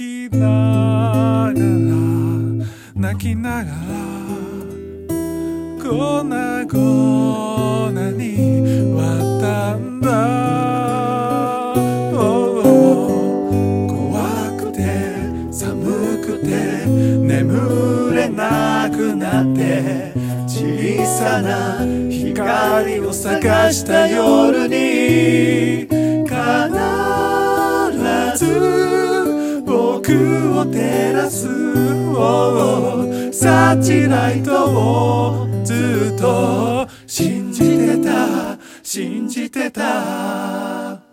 きながら泣きながら粉々に割ったんだ、怖くて寒くて眠れなくなって小さな光を探した夜に必ず僕を照らすサーチライトをずっと信じてた